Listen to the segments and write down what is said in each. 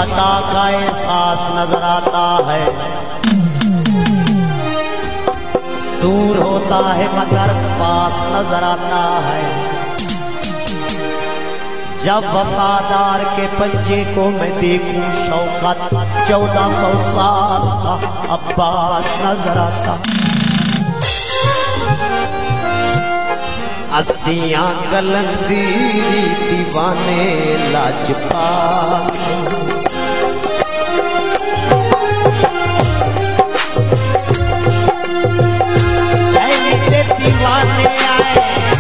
फतह का एहसास नजर आता है, दूर होता है मगर पास नजर आता है। जब वफादार के पंजे को मैं देखूं शौकत 1400 साल का अब्बास नजर आता। अस्सियां कलंदरी दीवाने लाजपात, दीवाने आए,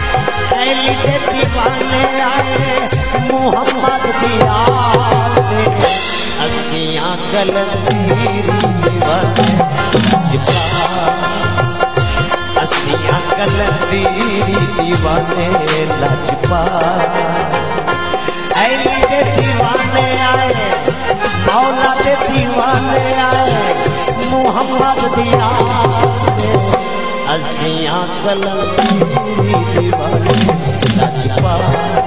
दीवाने आए मोहम्मद दियार दे। अस्सियां कलंदरी दीवाने लाजपात, अस्सियां कलंदरी दीवाने लाजपात। ऐली दे दीवाने आए, मौला दे दीवाने आए मोहम्मद दियार दे। अस्सियां कलंदरी दीवाने लाजपात।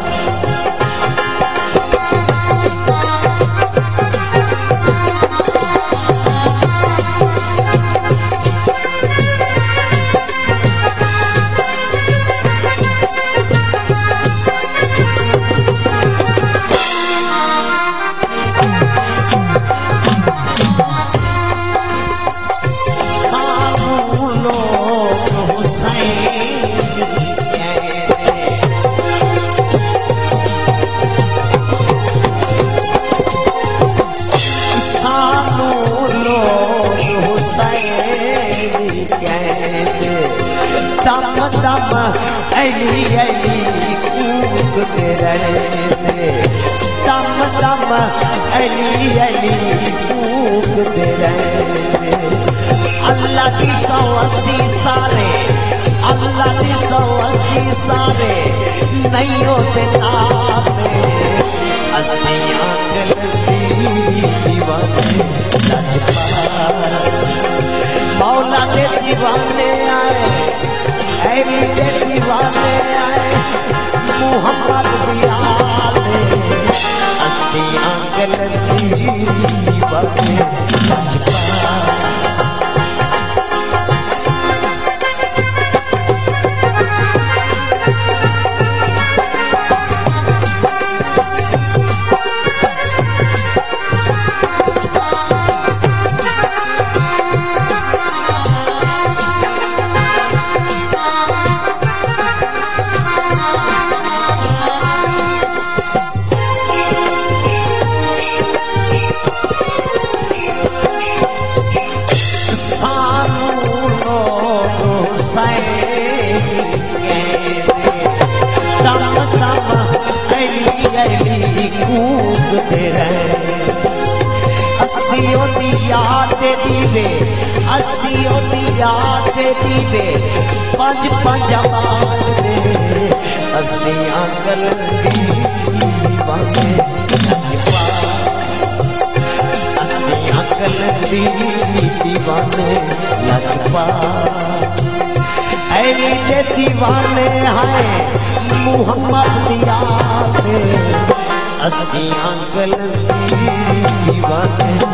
ऐली ऐली कूदते रहते, दम दम ऐली ऐली कूदते रहते। अल्लाह की 180 सारे, अल्लाह की 180 सारे नहीं होते नाते। अस्सियां कलंदरी दीवाने लाजपात, मौला के दीवाने आए, ऐली के दीवाने आए मोहम्मद दियार दे। अस्सियां कलंदरी दीवाने लाजपात। अस्सियों दी याद दीवे, अस्सियों दी याद दीवे पंज पंज बाल दे। अस्सियां कलंदरी दीवाने लाजपात, अस्सियां कलंदरी दीवाने लाजपात। ऐली के दीवाने हैं मोहम्मद दियार दे। अस्सियां कलंदरी दीवाने